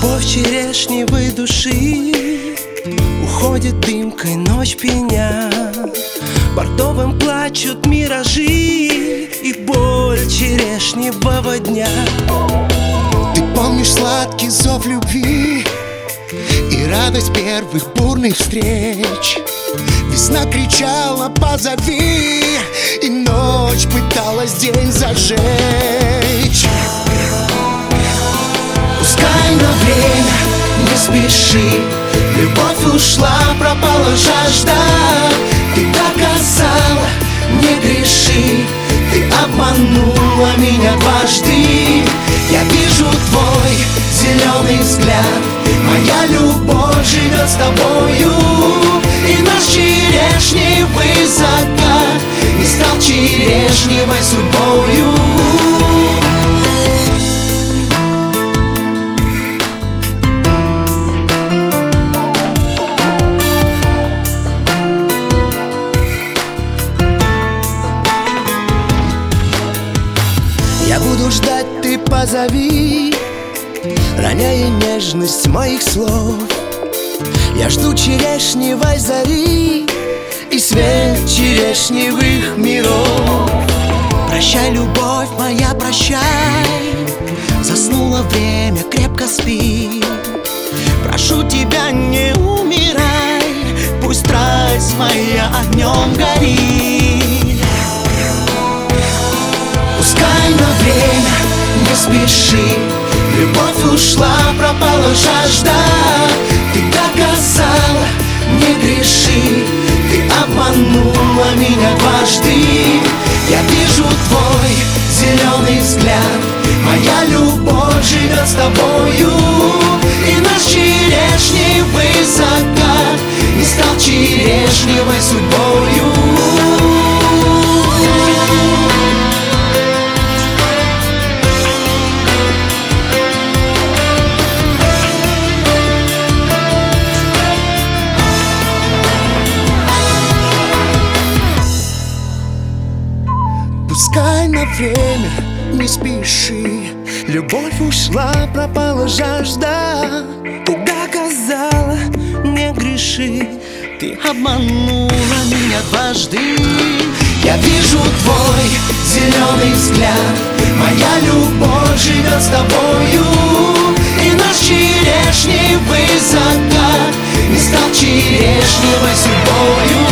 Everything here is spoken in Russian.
Любовь черешневой души уходит дымкой ночь пеня. Бордовым плачут миражи и боль черешневого дня. Ты помнишь сладкий зов любви и радость первых бурных встреч. Весна кричала «позови», и ночь пыталась день зажечь. Пускай на время, не спеши, любовь ушла, пропала жажда. Ты доказала, не греши, ты обманула меня дважды. Я вижу твой зеленый взгляд, моя любовь живет с тобою. И наш черешневый закат не стал черешневой судьбою. Я буду ждать, ты позови, роняя нежность моих слов. Я жду черешневой зари и свет черешневых миров. Прощай, любовь моя, прощай, заснуло время, крепко спи. Прошу тебя, не умирай, пусть страсть моя огнем горит. Пускай на время, не спеши, любовь ушла, пропала жажда. Ты доказала, не греши, ты обманула меня дважды. Я вижу твой зеленый взгляд, моя любовь живет с тобою. И наш черешневый закат не стал черешневой судьбою. Пускай на время, не спеши, любовь ушла, пропала жажда. Ты доказала, не греши, ты обманула меня дважды. Я вижу твой зеленый взгляд, моя любовь живет с тобою. И наш черешневый закат не стал черешневой судьбою.